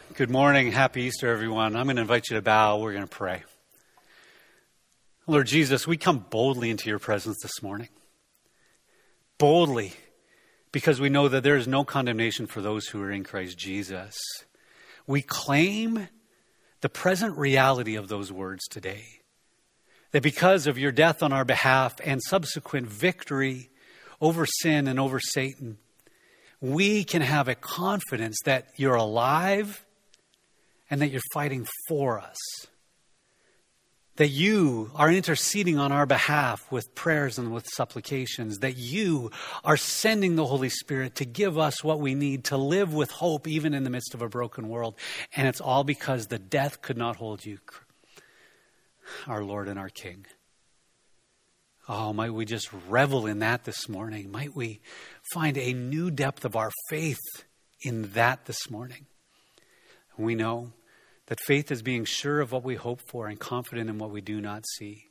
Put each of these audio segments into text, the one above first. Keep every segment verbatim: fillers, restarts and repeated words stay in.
Good morning. Happy Easter, everyone. I'm going to invite you to bow. We're going to pray. Lord Jesus, we come boldly into your presence this morning. Boldly, because we know that there is no condemnation for those who are in Christ Jesus. We claim the present reality of those words today. That because of your death on our behalf and subsequent victory over sin and over Satan, we can have a confidence that you're alive and that you're fighting for us. That you are interceding on our behalf with prayers and with supplications. That you are sending the Holy Spirit to give us what we need to live with hope even in the midst of a broken world. And it's all because the death could not hold you, our Lord and our King. Oh, might we just revel in that this morning. Might we find a new depth of our faith in that this morning. We know that faith is being sure of what we hope for and confident in what we do not see.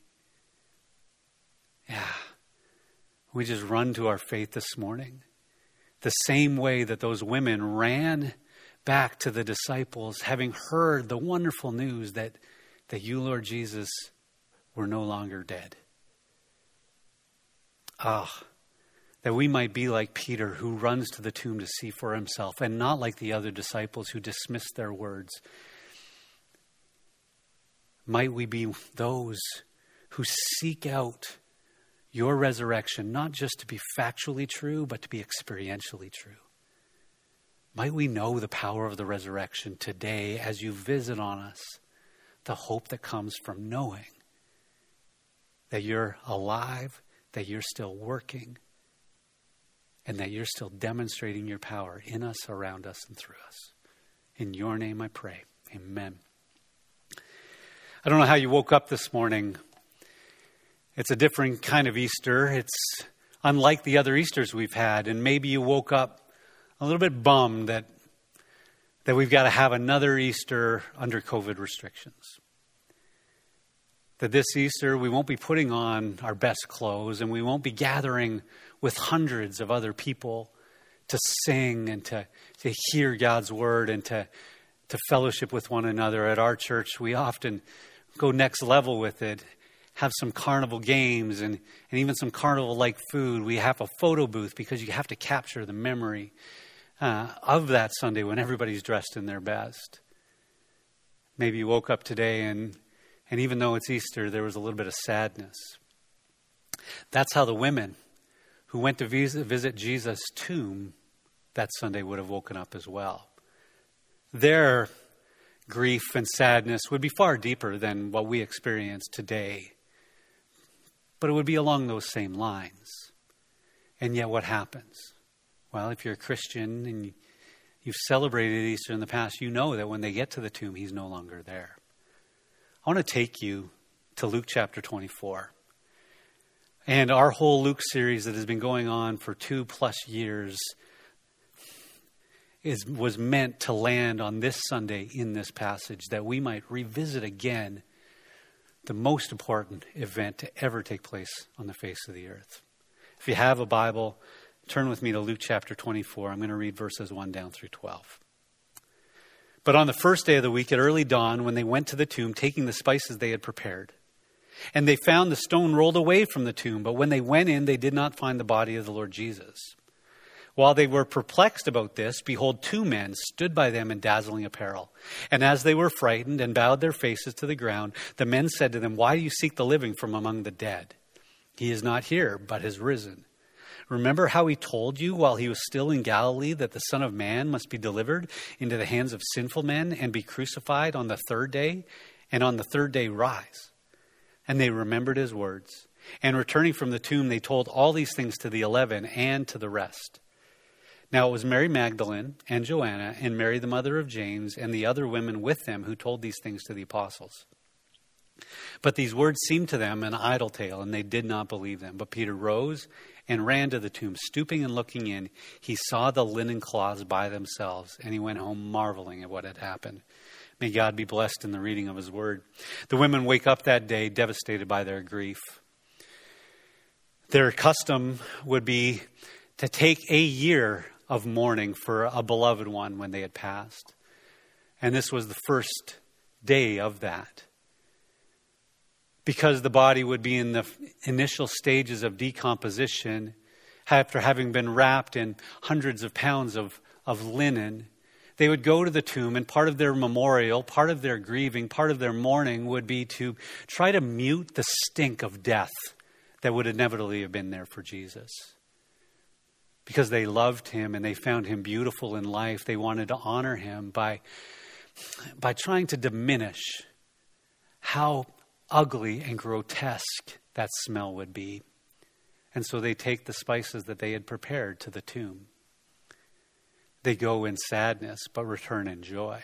Yeah, we just run to our faith this morning. The same way that those women ran back to the disciples, having heard the wonderful news that, that you, Lord Jesus, were no longer dead. Ah, that we might be like Peter, who runs to the tomb to see for himself, and not like the other disciples who dismissed their words. Might we be those who seek out your resurrection, not just to be factually true, but to be experientially true. Might we know the power of the resurrection today as you visit on us, the hope that comes from knowing that you're alive, that you're still working, and that you're still demonstrating your power in us, around us, and through us. In your name I pray. Amen. I don't know how you woke up this morning. It's a different kind of Easter. It's unlike the other Easters we've had. And maybe you woke up a little bit bummed that, that we've got to have another Easter under COVID restrictions. That this Easter we won't be putting on our best clothes and we won't be gathering with hundreds of other people to sing and to, to hear God's word and to, to fellowship with one another. At our church, we often go next level with it, have some carnival games and, and even some carnival-like food. We have a photo booth because you have to capture the memory uh, of that Sunday when everybody's dressed in their best. Maybe you woke up today and, and even though it's Easter, there was a little bit of sadness. That's how the women who went to visit, visit Jesus' tomb that Sunday would have woken up as well. Their grief and sadness would be far deeper than what we experience today. But it would be along those same lines. And yet what happens? Well, if you're a Christian and you've celebrated Easter in the past, you know that when they get to the tomb, he's no longer there. I want to take you to Luke chapter twenty-four. And our whole Luke series that has been going on for two plus years is was meant to land on this Sunday in this passage, that we might revisit again the most important event to ever take place on the face of the earth. If you have a Bible, turn with me to Luke chapter twenty-four. I'm going to read verses one down through twelve. But on the first day of the week at early dawn, when they went to the tomb, taking the spices they had prepared, and they found the stone rolled away from the tomb, but when they went in, they did not find the body of the Lord Jesus. While they were perplexed about this, behold, two men stood by them in dazzling apparel. And as they were frightened and bowed their faces to the ground, the men said to them, "Why do you seek the living from among the dead? He is not here, but has risen. Remember how he told you while he was still in Galilee that the Son of Man must be delivered into the hands of sinful men and be crucified on the third day, and on the third day rise?" And they remembered his words. And returning from the tomb, they told all these things to the eleven and to the rest. Now it was Mary Magdalene and Joanna and Mary the mother of James and the other women with them who told these things to the apostles. But these words seemed to them an idle tale, and they did not believe them. But Peter rose and ran to the tomb. Stooping and looking in, he saw the linen cloths by themselves, and he went home marveling at what had happened. May God be blessed in the reading of his word. The women wake up that day devastated by their grief. Their custom would be to take a year of mourning for a beloved one when they had passed. And this was the first day of that. Because the body would be in the initial stages of decomposition, after having been wrapped in hundreds of pounds of, of linen, they would go to the tomb, and part of their memorial, part of their grieving, part of their mourning would be to try to mute the stink of death that would inevitably have been there for Jesus. Because they loved him and they found him beautiful in life, they wanted to honor him by, by trying to diminish how ugly and grotesque that smell would be. And so they take the spices that they had prepared to the tomb. They go in sadness, but return in joy.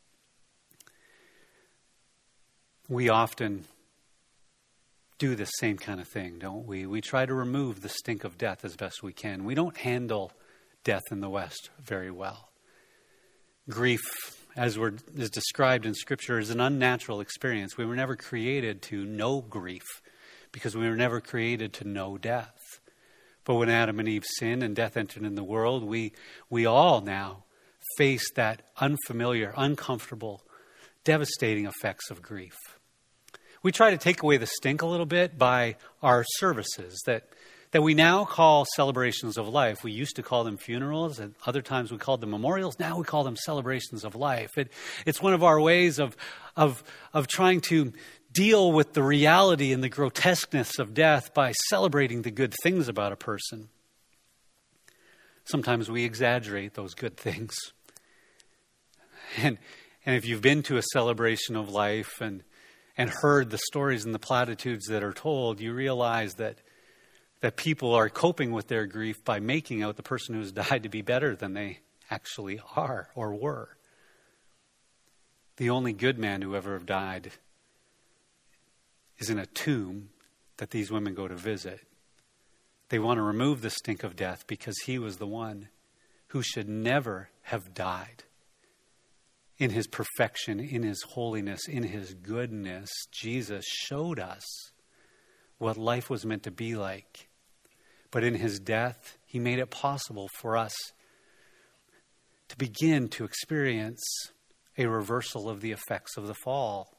We often do the same kind of thing, don't we? We try to remove the stink of death as best we can. We don't handle death in the West very well. Grief, as we're, is described in Scripture, is an unnatural experience. We were never created to know grief because we were never created to know death. But when Adam and Eve sinned and death entered in the world, we we all now face that unfamiliar, uncomfortable, devastating effects of grief. We try to take away the stink a little bit by our services that, that we now call celebrations of life. We used to call them funerals, and other times we called them memorials. Now we call them celebrations of life. It, it's one of our ways of, of, of trying to deal with the reality and the grotesqueness of death by celebrating the good things about a person. Sometimes we exaggerate those good things. And, and if you've been to a celebration of life and and heard the stories and the platitudes that are told, you realize that that people are coping with their grief by making out the person who's died to be better than they actually are or were. The only good man who ever died is in a tomb that these women go to visit. They want to remove the stink of death because he was the one who should never have died. In his perfection, in his holiness, in his goodness, Jesus showed us what life was meant to be like. But in his death, he made it possible for us to begin to experience a reversal of the effects of the fall.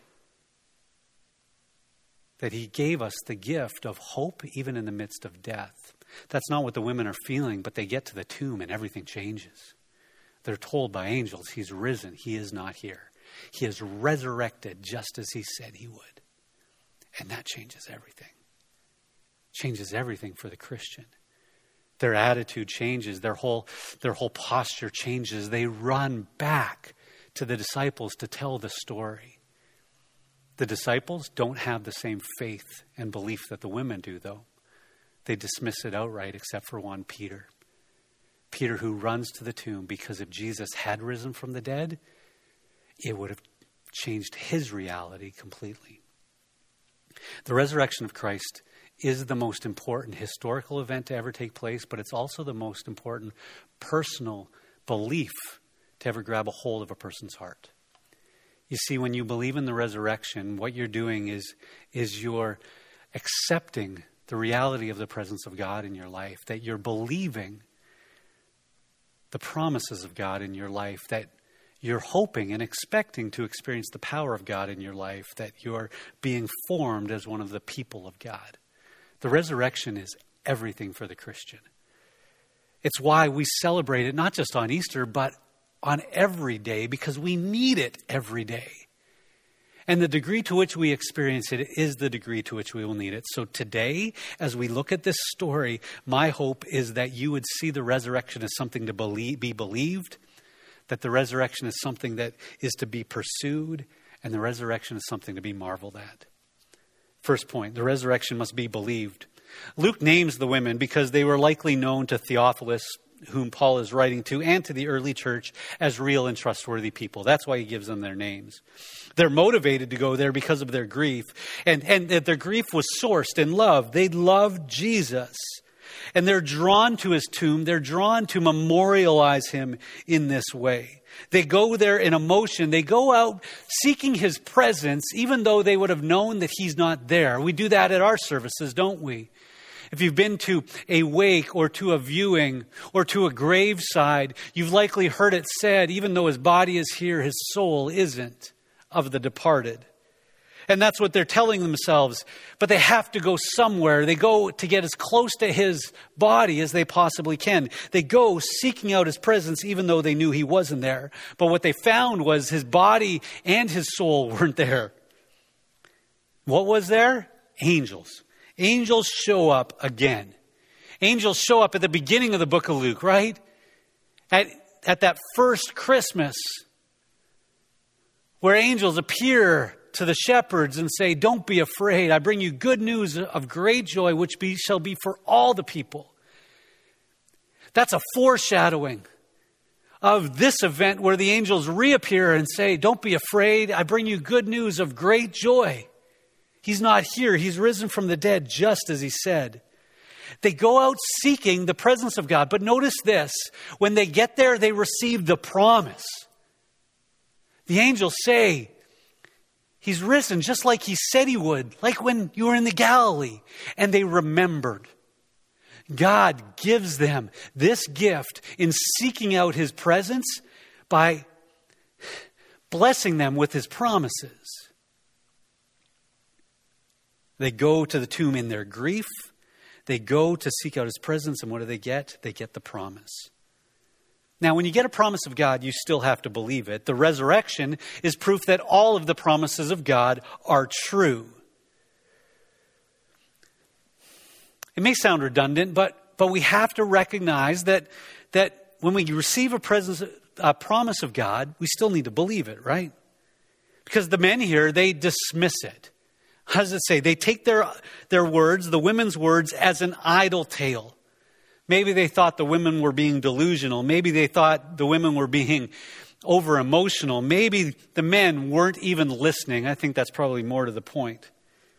That he gave us the gift of hope even in the midst of death. That's not what the women are feeling, but they get to the tomb and everything changes. They're told by angels, he's risen, he is not here. He is resurrected just as he said he would. And that changes everything. Changes everything for the Christian. Their attitude changes, their whole, their whole posture changes. They run back to the disciples to tell the story. The disciples don't have the same faith and belief that the women do, though. They dismiss it outright, except for one, Peter. Peter, who runs to the tomb, because if Jesus had risen from the dead, it would have changed his reality completely. The resurrection of Christ is the most important historical event to ever take place, but it's also the most important personal belief to ever grab a hold of a person's heart. You see, when you believe in the resurrection, what you're doing is, is you're accepting the reality of the presence of God in your life, that you're believing the promises of God in your life, that you're hoping and expecting to experience the power of God in your life, that you're being formed as one of the people of God. The resurrection is everything for the Christian. It's why we celebrate it not just on Easter, but on every day, because we need it every day. And the degree to which we experience it is the degree to which we will need it. So today, as we look at this story, my hope is that you would see the resurrection as something to believe, be believed, that the resurrection is something that is to be pursued, and the resurrection is something to be marveled at. First point, the resurrection must be believed. Luke names the women because they were likely known to Theophilus, whom Paul is writing to, and to the early church as real and trustworthy people. That's why he gives them their names. They're motivated to go there because of their grief. And, and that their grief was sourced in love. They loved Jesus. And they're drawn to his tomb. They're drawn to memorialize him in this way. They go there in emotion. They go out seeking his presence, even though they would have known that he's not there. We do that at our services, don't we? If you've been to a wake or to a viewing or to a graveside, you've likely heard it said, even though his body is here, his soul isn't, of the departed. And that's what they're telling themselves. But they have to go somewhere. They go to get as close to his body as they possibly can. They go seeking out his presence even though they knew he wasn't there. But what they found was his body and his soul weren't there. What was there? Angels. Angels show up again. Angels show up at the beginning of the book of Luke, right? At, at that first Christmas, where angels appear to the shepherds and say, don't be afraid. I bring you good news of great joy, which be, shall be for all the people. That's a foreshadowing of this event where the angels reappear and say, don't be afraid. I bring you good news of great joy. He's not here. He's risen from the dead, just as he said. They go out seeking the presence of God. But notice this. When they get there, they receive the promise. The angels say, he's risen just like he said he would, like when you were in the Galilee. And they remembered. God gives them this gift in seeking out his presence by blessing them with his promises. They go to the tomb in their grief. They go to seek out his presence. And what do they get? They get the promise. Now, when you get a promise of God, you still have to believe it. The resurrection is proof that all of the promises of God are true. It may sound redundant, but, but we have to recognize that, that when we receive a, presence, a promise of God, we still need to believe it, right? Because the men here, they dismiss it. How does it say? They take their, their words, the women's words, as an idle tale. Maybe they thought the women were being delusional. Maybe they thought the women were being over emotional. Maybe the men weren't even listening. I think that's probably more to the point.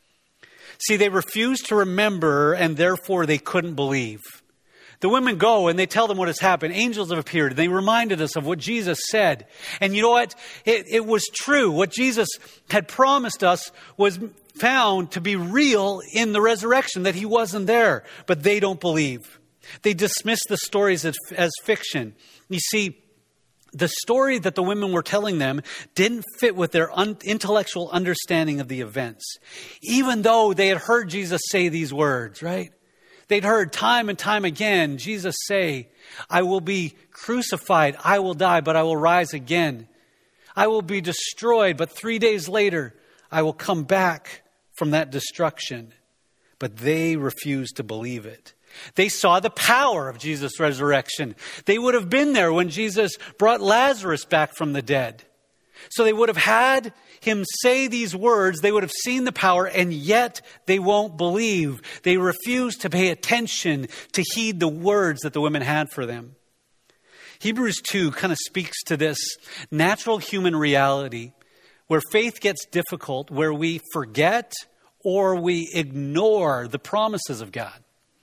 See, they refused to remember and therefore they couldn't believe. The women go and they tell them what has happened. Angels have appeared. They reminded us of what Jesus said. And you know what? It, it was true. What Jesus had promised us was found to be real in the resurrection, that he wasn't there. But they don't believe. They dismiss the stories as, as fiction. You see, the story that the women were telling them didn't fit with their un- intellectual understanding of the events. Even though they had heard Jesus say these words, right? They'd heard time and time again Jesus say, I will be crucified, I will die, but I will rise again. I will be destroyed, but three days later, I will come back from that destruction. But they refused to believe it. They saw the power of Jesus' resurrection. They would have been there when Jesus brought Lazarus back from the dead. So they would have had him say these words. They would have seen the power, and yet they won't believe. They refuse to pay attention, to heed the words that the women had for them. Hebrews two kind of speaks to this natural human reality where faith gets difficult, where we forget or we ignore the promises of God.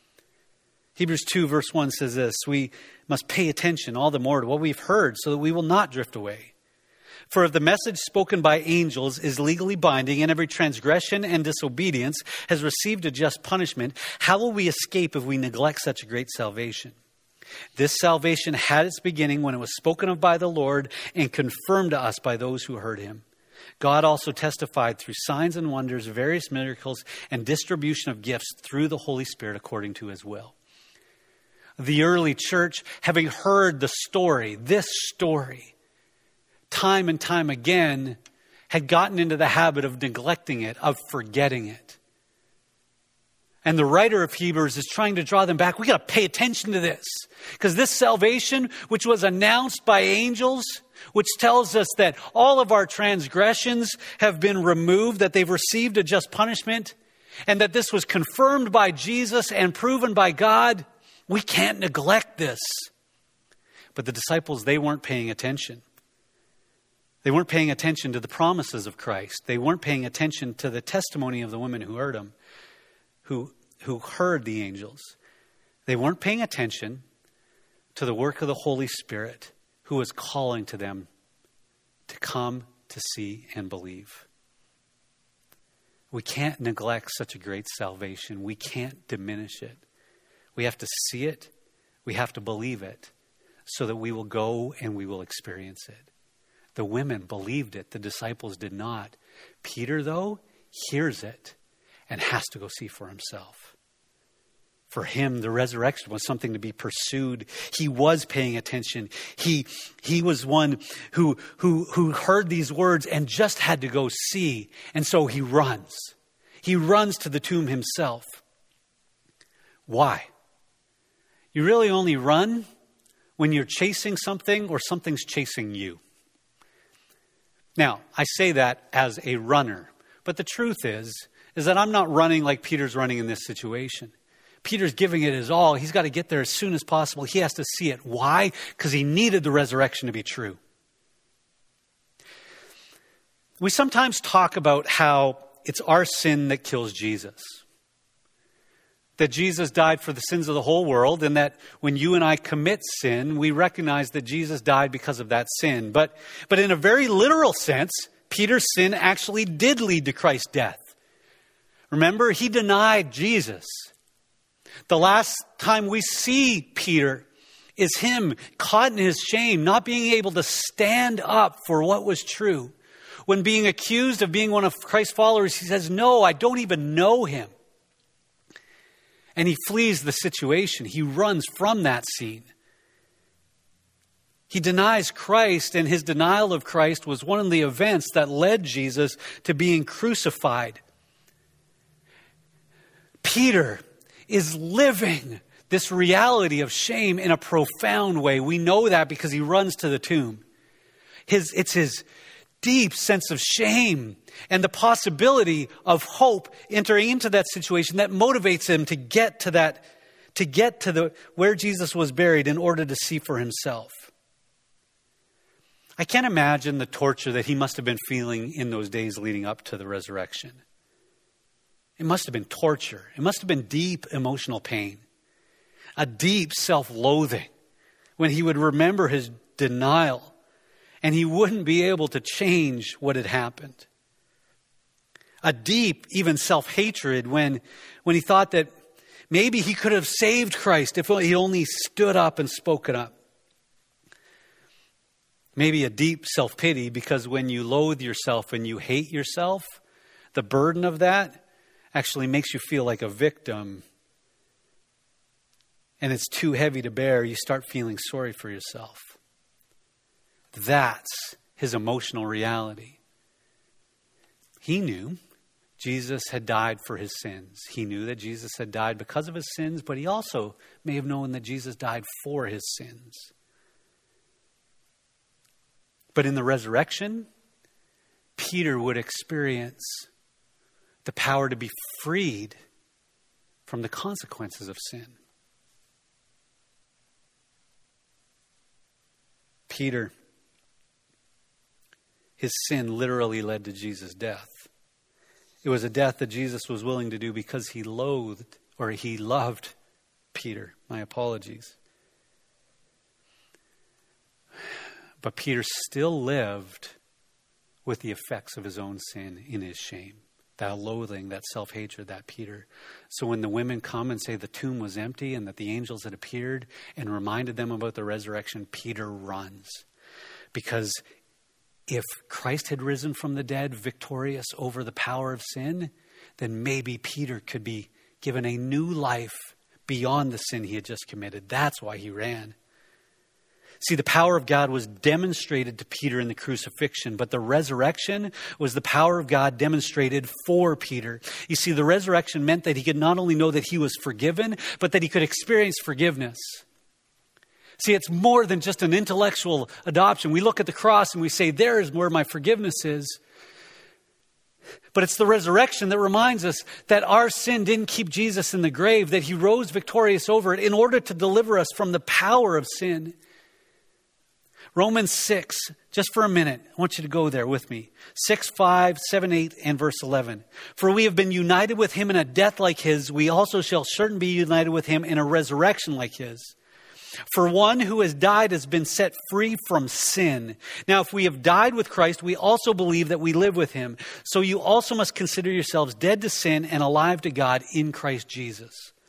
Hebrews two verse one says this, we must pay attention all the more to what we've heard so that we will not drift away. For if the message spoken by angels is legally binding and every transgression and disobedience has received a just punishment, how will we escape if we neglect such a great salvation? This salvation had its beginning when it was spoken of by the Lord and confirmed to us by those who heard him. God also testified through signs and wonders, various miracles, and distribution of gifts through the Holy Spirit according to his will. The early church, having heard the story, this story, time and time again, had gotten into the habit of neglecting it, of forgetting it. And the writer of Hebrews is trying to draw them back. We got to pay attention to this. Because this salvation, which was announced by angels, which tells us that all of our transgressions have been removed, that they've received a just punishment, and that this was confirmed by Jesus and proven by God, we can't neglect this. But the disciples, they weren't paying attention. They weren't paying attention to the promises of Christ. They weren't paying attention to the testimony of the women who heard him, who, who heard the angels. They weren't paying attention to the work of the Holy Spirit who was calling to them to come to see and believe. We can't neglect such a great salvation. We can't diminish it. We have to see it. We have to believe it so that we will go and we will experience it. The women believed it. The disciples did not. Peter, though, hears it and has to go see for himself. For him, the resurrection was something to be pursued. He was paying attention. He, he was one who, who, who heard these words and just had to go see. And so he runs. He runs to the tomb himself. Why? You really only run when you're chasing something or something's chasing you. Now, I say that as a runner, but the truth is, is that I'm not running like Peter's running in this situation. Peter's giving it his all. He's got to get there as soon as possible. He has to see it. Why? Because he needed the resurrection to be true. We sometimes talk about how it's our sin that kills Jesus. That Jesus died for the sins of the whole world, and that when you and I commit sin, we recognize that Jesus died because of that sin. But, but in a very literal sense, Peter's sin actually did lead to Christ's death. Remember, he denied Jesus. The last time we see Peter is him caught in his shame, not being able to stand up for what was true. When being accused of being one of Christ's followers, he says, no, I don't even know him. And he flees the situation. He runs from that scene. He denies Christ, and his denial of Christ was one of the events that led Jesus to being crucified. Peter is living this reality of shame in a profound way. We know that because he runs to the tomb. His, it's his deep sense of shame and the possibility of hope entering into that situation that motivates him to get to that, to get to the where Jesus was buried in order to see for himself. I can't imagine the torture that he must have been feeling in those days leading up to the resurrection. It must have been torture. It must have been deep emotional pain, a deep self-loathing when he would remember his denial and he wouldn't be able to change what had happened. A deep, even self-hatred when, when he thought that maybe he could have saved Christ if he only stood up and spoke it up. Maybe a deep self-pity because when you loathe yourself and you hate yourself, the burden of that actually makes you feel like a victim. And it's too heavy to bear. You start feeling sorry for yourself. That's his emotional reality. He knew Jesus had died for his sins. He knew that Jesus had died because of his sins, but he also may have known that Jesus died for his sins. But in the resurrection, Peter would experience the power to be freed from the consequences of sin. Peter, his sin literally led to Jesus' death. It was a death that Jesus was willing to do because he loathed, or he loved Peter. My apologies. But Peter still lived with the effects of his own sin in his shame. That loathing, that self-hatred, that Peter. So when the women come and say the tomb was empty and that the angels had appeared and reminded them about the resurrection, Peter runs. Because if Christ had risen from the dead, victorious over the power of sin, then maybe Peter could be given a new life beyond the sin he had just committed. That's why he ran. See, the power of God was demonstrated to Peter in the crucifixion, but the resurrection was the power of God demonstrated for Peter. You see, the resurrection meant that he could not only know that he was forgiven, but that he could experience forgiveness. See, it's more than just an intellectual adoption. We look at the cross and we say, there is where my forgiveness is. But it's the resurrection that reminds us that our sin didn't keep Jesus in the grave, that he rose victorious over it in order to deliver us from the power of sin. Romans six, just for a minute, I want you to go there with me. six, five, seven, eight, and verse eleven. For we have been united with him in a death like his, we also shall certainly be united with him in a resurrection like his. For one who has died has been set free from sin. Now, if we have died with Christ, we also believe that we live with him. So you also must consider yourselves dead to sin and alive to God in Christ Jesus.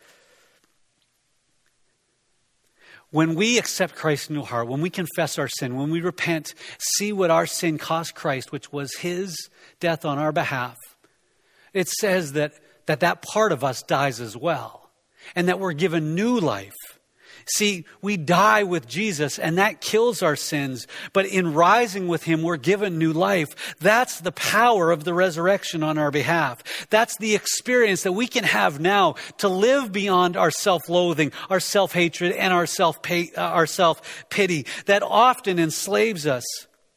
When we accept Christ into our heart, when we confess our sin, when we repent, see what our sin cost Christ, which was his death on our behalf, it says that that, that part of us dies as well, and that we're given new life. See, we die with Jesus, and that kills our sins. But in rising with him, we're given new life. That's the power of the resurrection on our behalf. That's the experience that we can have now to live beyond our self-loathing, our self-hatred, and our self-pay, uh, our self-pity that often enslaves us.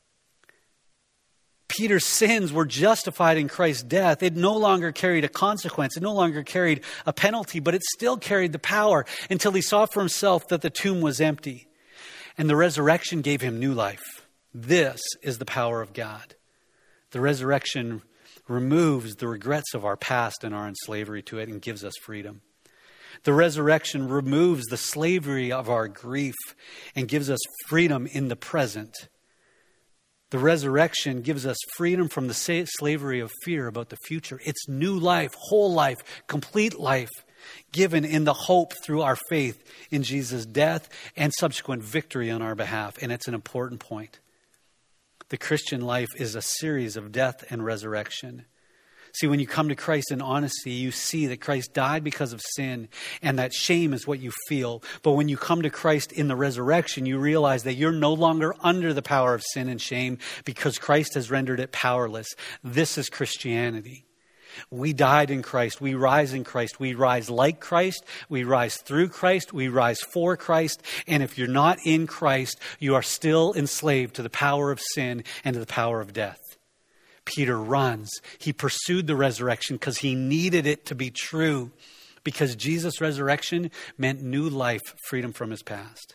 Peter's sins were justified in Christ's death. It no longer carried a consequence. It no longer carried a penalty, but it still carried the power until he saw for himself that the tomb was empty. And the resurrection gave him new life. This is the power of God. The resurrection removes the regrets of our past and our enslavery to it and gives us freedom. The resurrection removes the slavery of our grief and gives us freedom in the present. The resurrection gives us freedom from the slavery of fear about the future. It's new life, whole life, complete life, given in the hope through our faith in Jesus' death and subsequent victory on our behalf. And it's an important point. The Christian life is a series of death and resurrection. See, when you come to Christ in honesty, you see that Christ died because of sin, and that shame is what you feel. But when you come to Christ in the resurrection, you realize that you're no longer under the power of sin and shame because Christ has rendered it powerless. This is Christianity. We died in Christ. We rise in Christ. We rise like Christ. We rise through Christ. We rise for Christ. And if you're not in Christ, you are still enslaved to the power of sin and to the power of death. Peter runs. He pursued the resurrection because he needed it to be true. Because Jesus' resurrection meant new life, freedom from his past.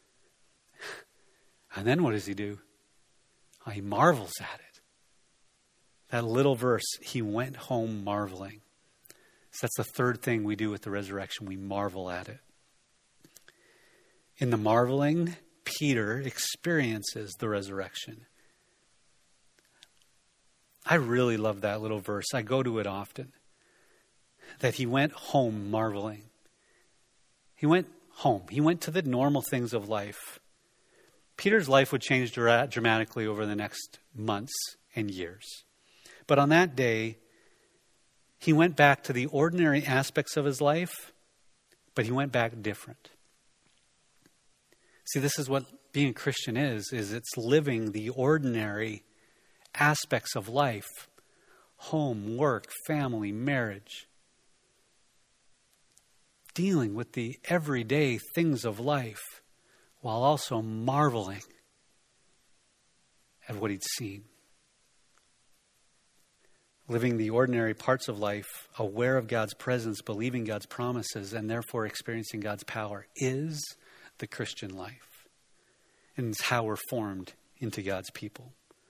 And then what does he do? Oh, he marvels at it. That little verse, he went home marveling. So that's the third thing we do with the resurrection. We marvel at it. In the marveling, Peter experiences the resurrection. I really love that little verse. I go to it often. That he went home marveling. He went home. He went to the normal things of life. Peter's life would change dra- dramatically over the next months and years. But on that day, he went back to the ordinary aspects of his life, but he went back different. See, this is what being a Christian is, is it's living the ordinary aspects of life. Home, work, family, marriage. Dealing with the everyday things of life while also marveling at what he'd seen. Living the ordinary parts of life, aware of God's presence, believing God's promises, and therefore experiencing God's power is the Christian life. And it's how we're formed into God's people.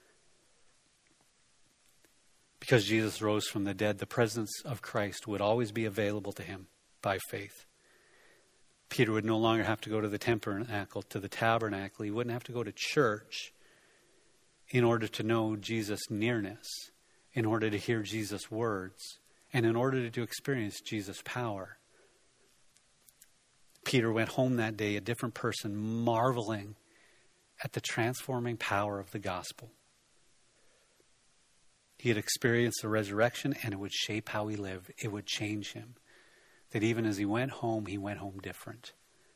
Because Jesus rose from the dead, the presence of Christ would always be available to him by faith. Peter would no longer have to go to the tabernacle, to the tabernacle. He wouldn't have to go to church in order to know Jesus' nearness, in order to hear Jesus' words, and in order to experience Jesus' power. Peter went home that day a different person, marveling at the transforming power of the gospel. He had experienced the resurrection, and it would shape how he lived. It would change him. That even as he went home, he went home different.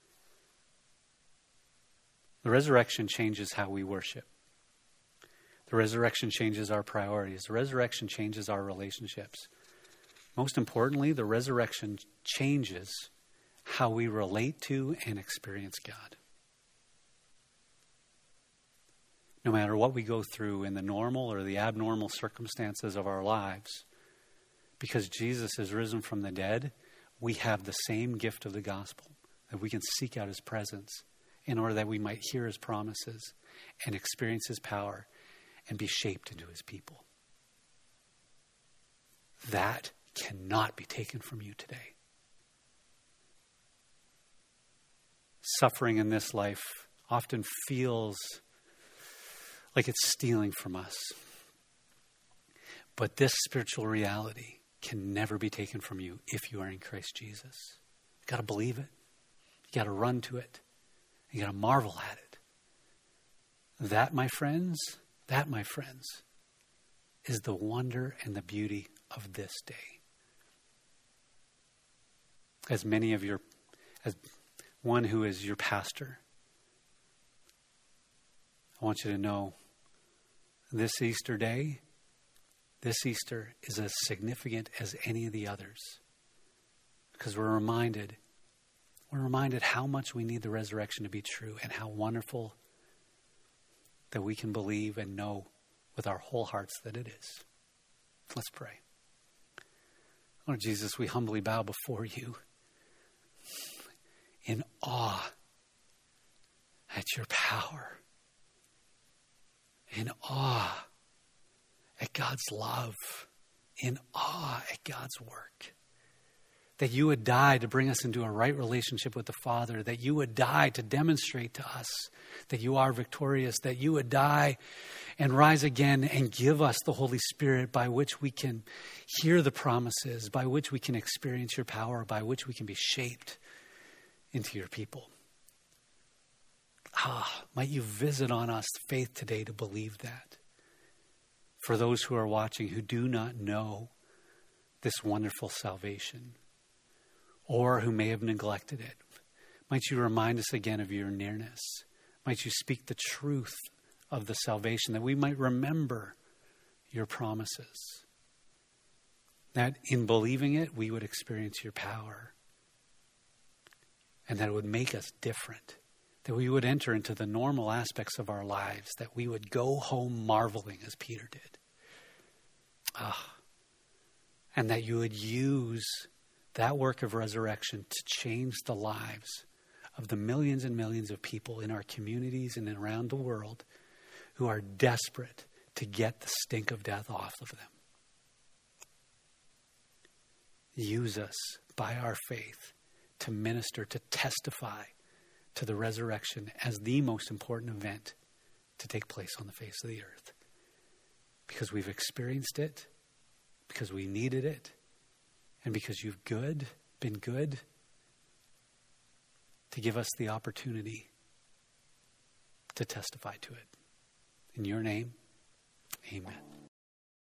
The resurrection changes how we worship. The resurrection changes our priorities. The resurrection changes our relationships. Most importantly, the resurrection changes how we relate to and experience God. No matter what we go through in the normal or the abnormal circumstances of our lives, because Jesus is risen from the dead, we have the same gift of the gospel, that we can seek out his presence in order that we might hear his promises and experience his power and be shaped into his people. That cannot be taken from you today. suffering in this life often feels like it's stealing from us. But this spiritual reality can never be taken from you if you are in Christ Jesus. You got to believe it. You got to run to it. You got to marvel at it. That, my friends, that, my friends, is the wonder and the beauty of this day. As many of your, as one who is your pastor, I want you to know this Easter day, this Easter is as significant as any of the others. Because we're reminded, we're reminded how much we need the resurrection to be true and how wonderful that we can believe and know with our whole hearts that it is. Let's pray. Lord Jesus, we humbly bow before you in awe at your power, in awe at God's love, in awe at God's work. That you would die to bring us into a right relationship with the Father, that you would die to demonstrate to us that you are victorious, that you would die and rise again and give us the Holy Spirit by which we can hear the promises, by which we can experience your power, by which we can be shaped into your people. Ah, might you visit on us faith today to believe that. For those who are watching who do not know this wonderful salvation, or who may have neglected it, might you remind us again of your nearness. Might you speak the truth of the salvation, that we might remember your promises. That in believing it, we would experience your power. And that it would make us different. That we would enter into the normal aspects of our lives. That we would go home marveling as Peter did. Ah, and that you would use that work of resurrection to change the lives of the millions and millions of people in our communities and around the world who are desperate to get the stink of death off of them. Use us by our faith to minister, to testify to the resurrection as the most important event to take place on the face of the earth. Because we've experienced it, because we needed it, and because you've good, been good, to give us the opportunity to testify to it. In your name, amen.